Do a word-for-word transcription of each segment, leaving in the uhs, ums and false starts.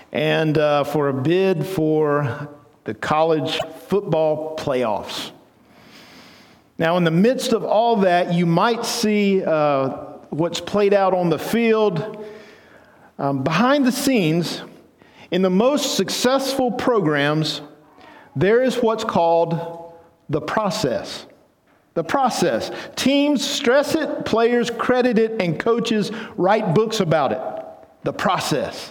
and uh, for a bid for the college football playoffs. Now, in the midst of all that, you might see uh, what's played out on the field. Um, behind the scenes, in the most successful programs, there is what's called the process. The process. Teams stress it, players credit it, and coaches write books about it. The process.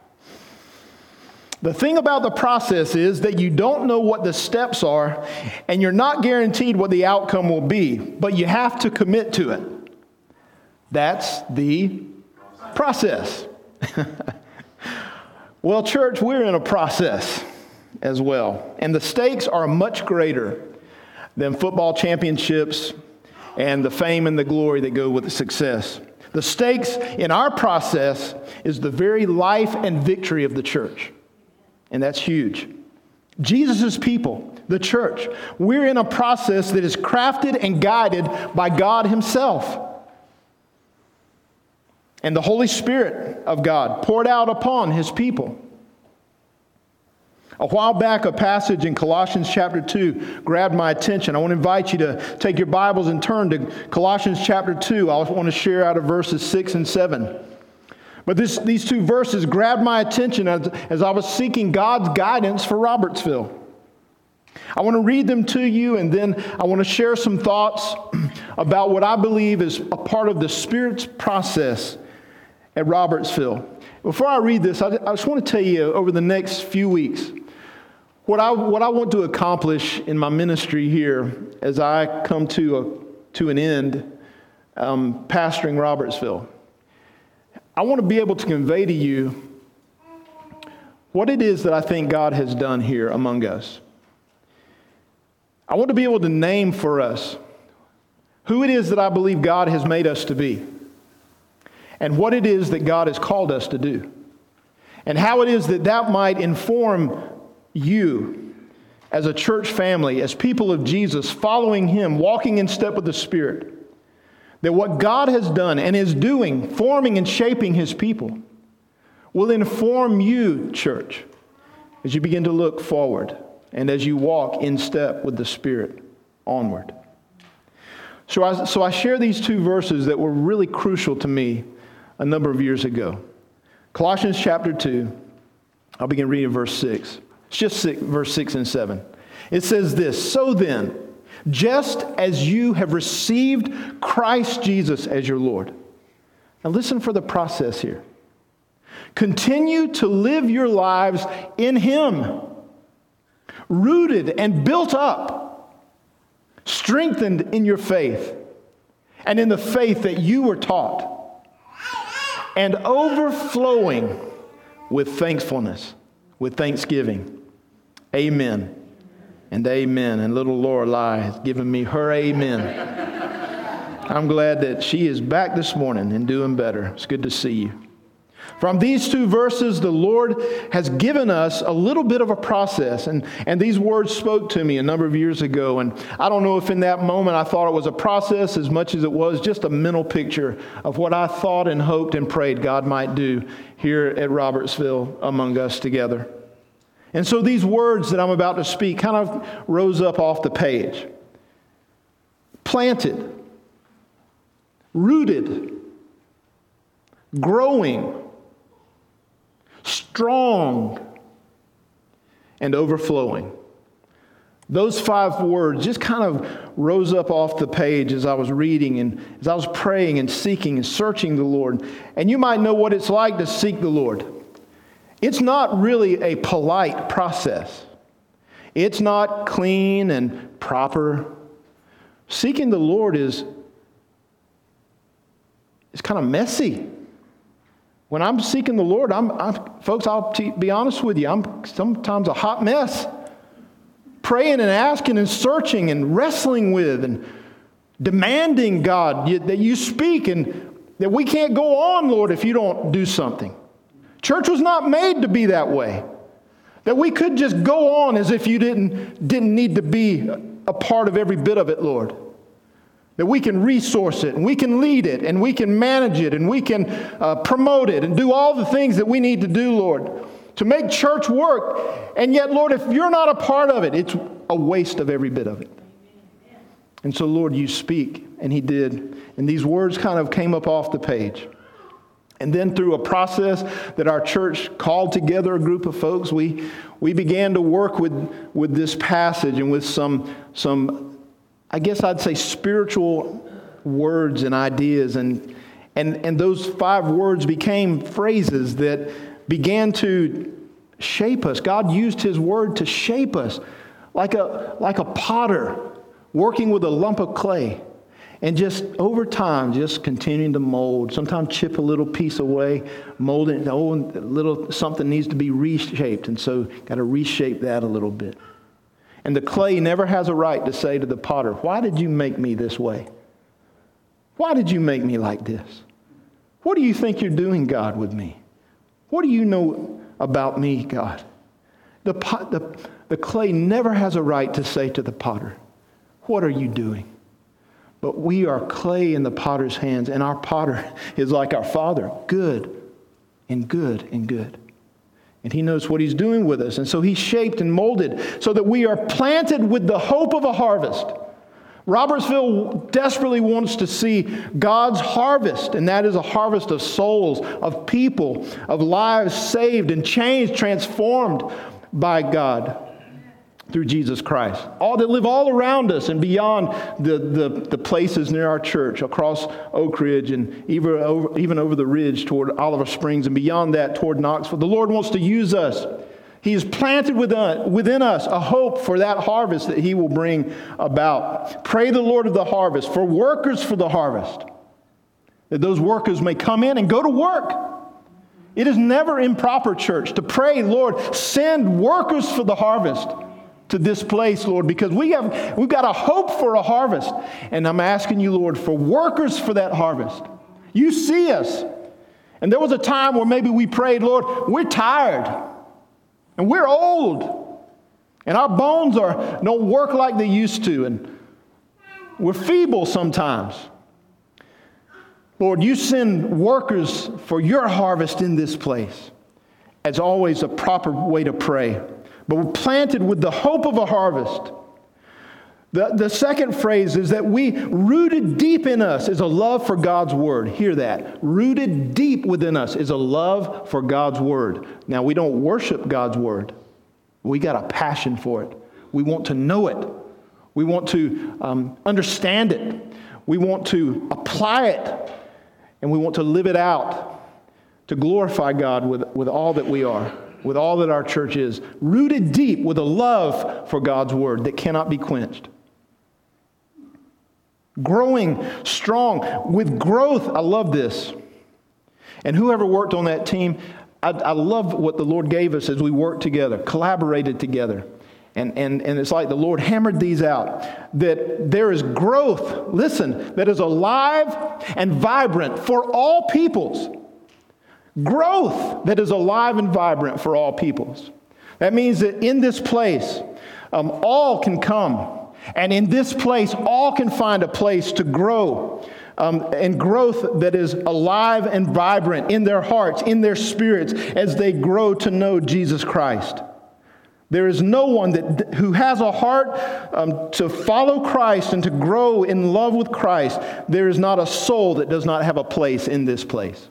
The thing about the process is that you don't know what the steps are, and you're not guaranteed what the outcome will be, but you have to commit to it. That's the process. Well, church, we're in a process as well, and the stakes are much greater than football championships and the fame and the glory that go with the success. The stakes in our process is the very life and victory of the church. And that's huge. Jesus' people, the church, we're in a process that is crafted and guided by God Himself. And the Holy Spirit of God poured out upon His people. A while back, a passage in Colossians chapter two grabbed my attention. I want to invite you to take your Bibles and turn to Colossians chapter two. I want to share out of verses six and seven. But this, these two verses grabbed my attention as, as I was seeking God's guidance for Robertsville. I want to read them to you, and then I want to share some thoughts about what I believe is a part of the Spirit's process at Robertsville. Before I read this, I, I just want to tell you over the next few weeks what I, what I want to accomplish in my ministry here as I come to, a, to an end um, pastoring Robertsville. I want to be able to convey to you what it is that I think God has done here among us. I want to be able to name for us who it is that I believe God has made us to be, and what it is that God has called us to do, and how it is that that might inform you as a church family, as people of Jesus, following Him, walking in step with the Spirit. That what God has done and is doing, forming and shaping His people, will inform you, church, as you begin to look forward and as you walk in step with the Spirit onward. So I, so I share these two verses that were really crucial to me a number of years ago. Colossians chapter two, I'll begin reading verse six. It's just six, verse six and seven. It says this, "So then, just as you have received Christ Jesus as your Lord." Now listen for the process here. "Continue to live your lives in Him, rooted and built up, strengthened in your faith, and in the faith that you were taught, and overflowing with thankfulness, with thanksgiving. Amen. And amen." And little Lorelei has given me her amen. I'm glad that she is back this morning and doing better. It's good to see you. From these two verses, the Lord has given us a little bit of a process. And, and these words spoke to me a number of years ago. And I don't know if in that moment I thought it was a process as much as it was just a mental picture of what I thought and hoped and prayed God might do here at Robertsville among us together. And so these words that I'm about to speak kind of rose up off the page. Planted, rooted, growing, strong, and overflowing. Those five words just kind of rose up off the page as I was reading and as I was praying and seeking and searching the Lord. And you might know what it's like to seek the Lord. It's not really a polite process. It's not clean and proper. Seeking the Lord is, is kind of messy. When I'm seeking the Lord, I'm, I'm folks, I'll t- be honest with you, I'm sometimes a hot mess. Praying and asking and searching and wrestling with and demanding, God, that you speak and that we can't go on, Lord, if you don't do something. Church was not made to be that way. That we could just go on as if you didn't, didn't need to be a part of every bit of it, Lord. That we can resource it and we can lead it and we can manage it and we can uh, promote it and do all the things that we need to do, Lord. to make church work. And yet, Lord, if you're not a part of it, it's a waste of every bit of it. And so, Lord, you speak. And he did. And these words kind of came up off the page. And then through a process that our church called together a group of folks, we we began to work with, with this passage and with some, some, I guess I'd say, spiritual words and ideas. And, and, and those five words became phrases that began to shape us. God used his word to shape us like a, like a potter working with a lump of clay. And just over time, just continuing to mold. Sometimes chip a little piece away, mold it. Oh, a little something needs to be reshaped. And so got to reshape that a little bit. And the clay never has a right to say to the potter, why did you make me this way? Why did you make me like this? What do you think you're doing, God, with me? What do you know about me, God? The, pot, the, the clay never has a right to say to the potter, what are you doing? But we are clay in the potter's hands, and our potter is like our Father, good and good and good. And he knows what he's doing with us. And so he's shaped and molded so that we are planted with the hope of a harvest. Robertsville desperately wants to see God's harvest, and that is a harvest of souls, of people, of lives saved and changed, transformed by God through Jesus Christ. All that live all around us and beyond the, the, the places near our church, across Oak Ridge and even over, even over the ridge toward Oliver Springs and beyond that toward Knoxville. The Lord wants to use us. He has planted within, within us a hope for that harvest that he will bring about. Pray the Lord of the harvest for workers for the harvest, that those workers may come in and go to work. It is never improper, church, to pray, Lord, send workers for the harvest to this place, Lord, because we have, we've got a hope for a harvest. And I'm asking you, Lord, for workers for that harvest. You see us. And there was a time where maybe we prayed, Lord, we're tired and we're old and our bones are don't work like they used to and we're feeble sometimes. Lord, you send workers for your harvest in this place. As always, a proper way to pray. But we're planted with the hope of a harvest. The, the second phrase is that we, rooted deep in us, is a love for God's word. Hear that. Rooted deep within us is a love for God's word. Now, we don't worship God's word. We got a passion for it. We want to know it. We want to um, understand it. We want to apply it. And we want to live it out to glorify God with, with all that we are, with all that our church is, rooted deep with a love for God's word that cannot be quenched. Growing strong with growth. I love this. And whoever worked on that team, I, I love what the Lord gave us as we worked together, collaborated together. And, and, and it's like the Lord hammered these out, that there is growth, listen, that is alive and vibrant for all peoples. Growth that is alive and vibrant for all peoples. That means that in this place, um, all can come. And in this place, all can find a place to grow. Um, and growth that is alive and vibrant in their hearts, in their spirits, as they grow to know Jesus Christ. There is no one that who has a heart um, to follow Christ and to grow in love with Christ. There is not a soul that does not have a place in this place.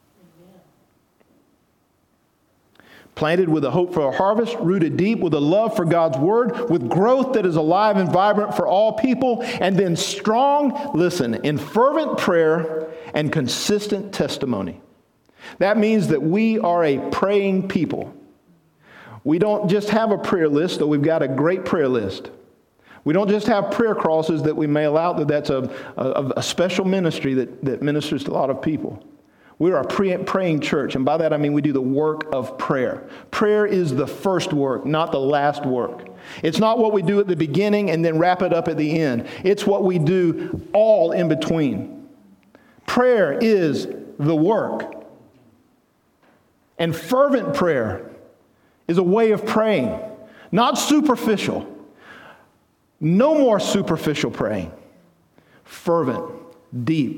Planted with a hope for a harvest, rooted deep with a love for God's word, with growth that is alive and vibrant for all people, and then strong, listen, in fervent prayer and consistent testimony. That means that we are a praying people. We don't just have a prayer list, though we've got a great prayer list. We don't just have prayer crosses that we mail out, that that's a, a, a special ministry that, that ministers to a lot of people. We're a praying church, and by that I mean we do the work of prayer. Prayer is the first work, not the last work. It's not what we do at the beginning and then wrap it up at the end. It's what we do all in between. Prayer is the work. And fervent prayer is a way of praying, not superficial. No more superficial praying. Fervent, deep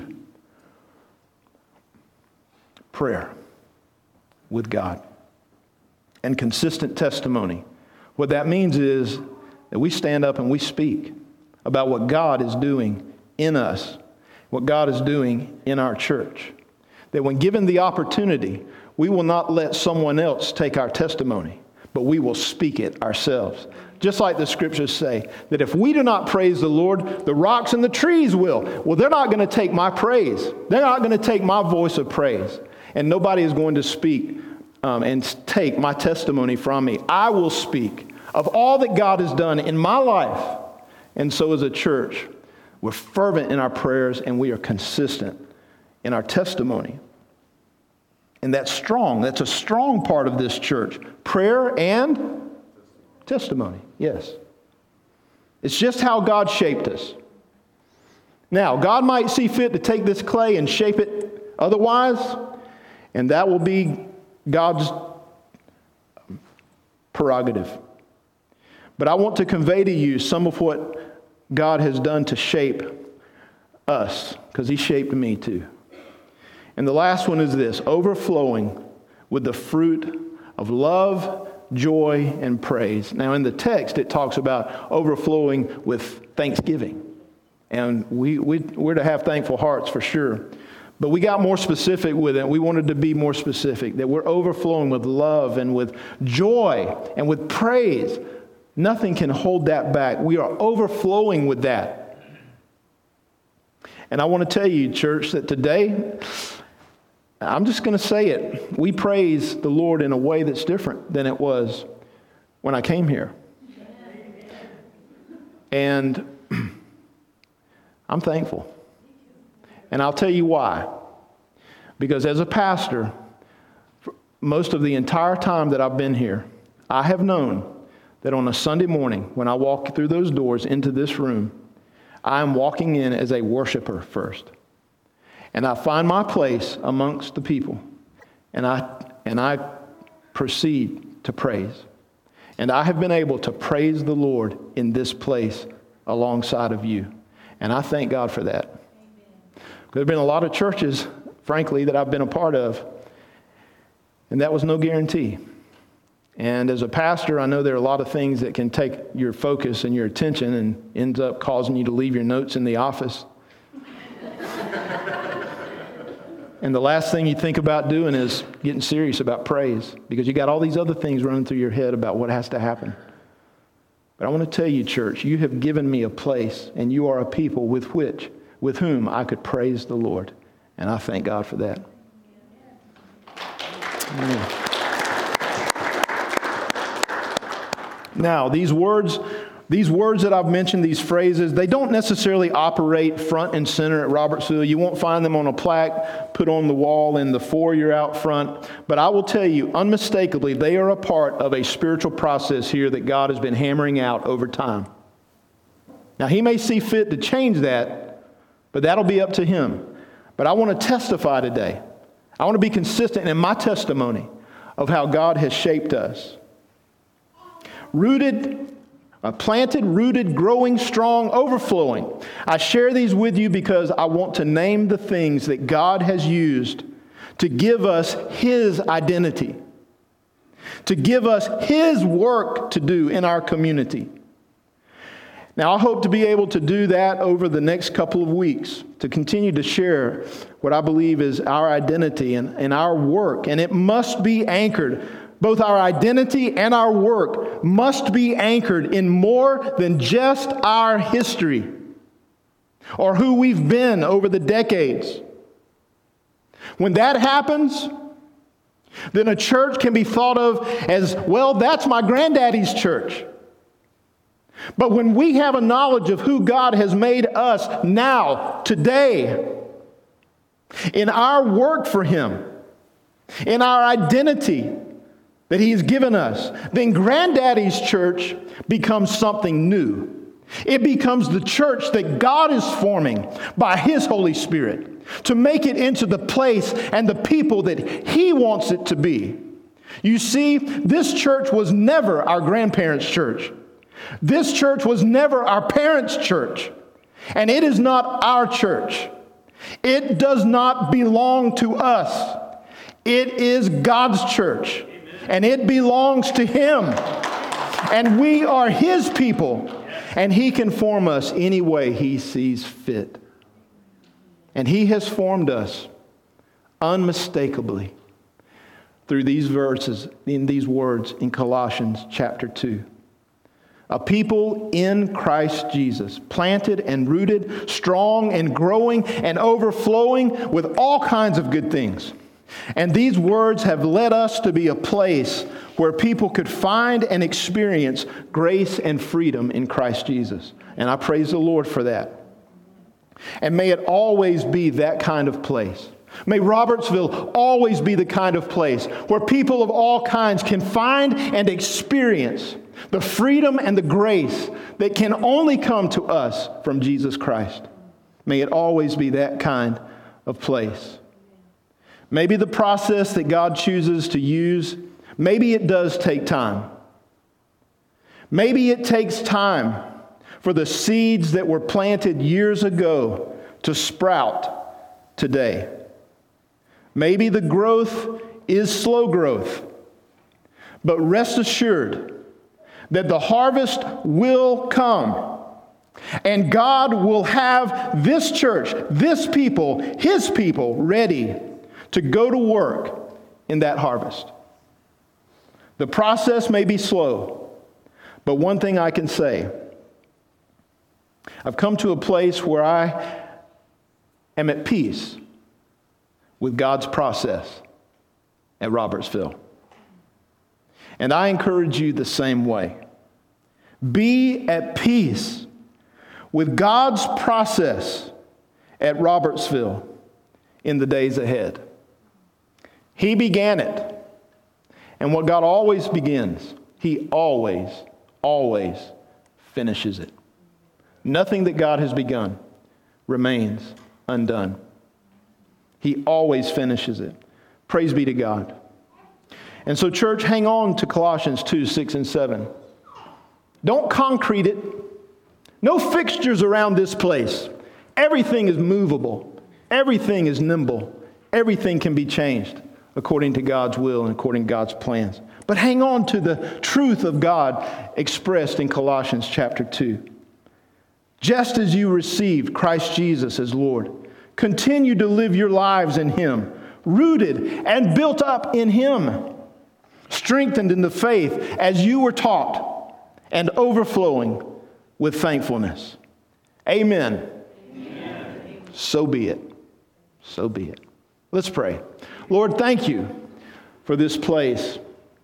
prayer with God. and consistent testimony. What that means is that we stand up and we speak about what God is doing in us, what God is doing in our church. That when given the opportunity, we will not let someone else take our testimony, but we will speak it ourselves. Just like the scriptures say, that if we do not praise the Lord, the rocks and the trees will. Well, they're not going to take my praise. They're not going to take my voice of praise. And nobody is going to speak um, and take my testimony from me. I will speak of all that God has done in my life. And so as a church, we're fervent in our prayers and we are consistent in our testimony. And that's strong. That's a strong part of this church. Prayer and testimony, yes. It's just how God shaped us. Now, God might see fit to take this clay and shape it otherwise, and that will be God's prerogative. But I want to convey to you some of what God has done to shape us, because He shaped me too. And the last one is this: overflowing with the fruit of love, joy, and praise. Now in the text it talks about overflowing with thanksgiving. And we, we, we're to have thankful hearts for sure. But we got more specific with it. We wanted to be more specific, that we're overflowing with love and with joy and with praise. Nothing can hold that back. We are overflowing with that. And I want to tell you, church, that today, I'm just going to say it. We praise the Lord in a way that's different than it was when I came here. And I'm thankful. And I'll tell you why. Because as a pastor, most of the entire time that I've been here, I have known that on a Sunday morning, when I walk through those doors into this room, I am walking in as a worshiper first. And I find my place amongst the people. And I and I proceed to praise. And I have been able to praise the Lord in this place alongside of you. And I thank God for that. There have been a lot of churches, frankly, that I've been a part of. And that was no guarantee. And as a pastor, I know there are a lot of things that can take your focus and your attention and ends up causing you to leave your notes in the office. And the last thing you think about doing is getting serious about praise, because you got all these other things running through your head about what has to happen. But I want to tell you, church, you have given me a place, and you are a people with which, with whom I could praise the Lord. And I thank God for that. Amen. Now, these words, these words that I've mentioned, these phrases, they don't necessarily operate front and center at Robertsville. You won't find them on a plaque put on the wall in the foyer out front. But I will tell you, unmistakably, they are a part of a spiritual process here that God has been hammering out over time. Now, He may see fit to change that, but that'll be up to Him. But I want to testify today. I want to be consistent in my testimony of how God has shaped us. Rooted, uh, planted, rooted, growing, strong, overflowing. I share these with you because I want to name the things that God has used to give us His identity, to give us His work to do in our community. Now, I hope to be able to do that over the next couple of weeks, to continue to share what I believe is our identity and, and our work. And it must be anchored. Both our identity and our work must be anchored in more than just our history or who we've been over the decades. When that happens, then a church can be thought of as, well, that's my granddaddy's church. But when we have a knowledge of who God has made us now, today, in our work for Him, in our identity that He has given us, then Granddaddy's church becomes something new. It becomes the church that God is forming by His Holy Spirit to make it into the place and the people that He wants it to be. You see, this church was never our grandparents' church. This church was never our parents' church. And it is not our church. It does not belong to us. It is God's church. Amen. and it belongs to Him. And we are His people, and He can form us any way He sees fit. And He has formed us unmistakably through these verses, in these words in Colossians chapter two. A people in Christ Jesus, planted and rooted, strong and growing and overflowing with all kinds of good things. And these words have led us to be a place where people could find and experience grace and freedom in Christ Jesus. And I praise the Lord for that. And may it always be that kind of place. May Robertsville always be the kind of place where people of all kinds can find and experience the freedom and the grace that can only come to us from Jesus Christ. May it always be that kind of place. Maybe the process that God chooses to use, maybe it does take time. Maybe it takes time for the seeds that were planted years ago to sprout today. Maybe the growth is slow growth, but rest assured that the harvest will come, and God will have this church, this people, His people, ready to go to work in that harvest. The process may be slow, but one thing I can say, I've come to a place where I am at peace with God's process at Robertsville. And I encourage you the same way. Be at peace with God's process at Robertsville in the days ahead. He began it. And what God always begins, He always, always finishes it. Nothing that God has begun remains undone. He always finishes it. Praise be to God. And so, church, hang on to Colossians two, six, and seven. Don't concrete it. No fixtures around this place. Everything is movable. Everything is nimble. Everything can be changed according to God's will and according to God's plans. But hang on to the truth of God expressed in Colossians chapter two. Just as you received Christ Jesus as Lord, continue to live your lives in Him, rooted and built up in Him, strengthened in the faith as you were taught, and overflowing with thankfulness. Amen. Amen. So be it. So be it. Let's pray. Lord, thank you for this place.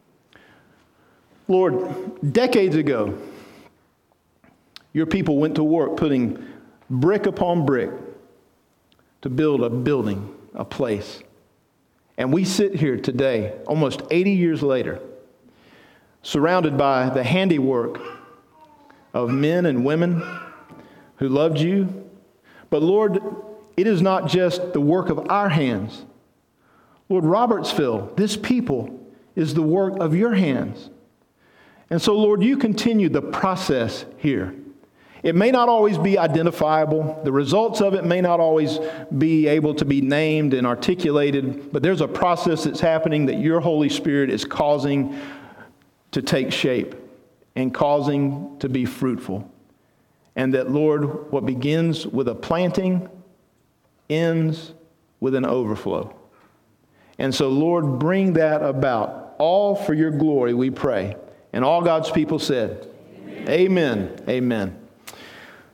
Lord, decades ago, your people went to work putting brick upon brick to build a building, a place. And we sit here today, almost eighty years later, surrounded by the handiwork of men and women who loved you. But Lord, it is not just the work of our hands. Lord, Robertsville, this people, is the work of your hands. And so, Lord, you continue the process here. It may not always be identifiable. The results of it may not always be able to be named and articulated, but there's a process that's happening that your Holy Spirit is causing to take shape and causing to be fruitful. And that, Lord, what begins with a planting ends with an overflow. And so, Lord, bring that about, all for your glory, we pray. And all God's people said, Amen. Amen. Amen.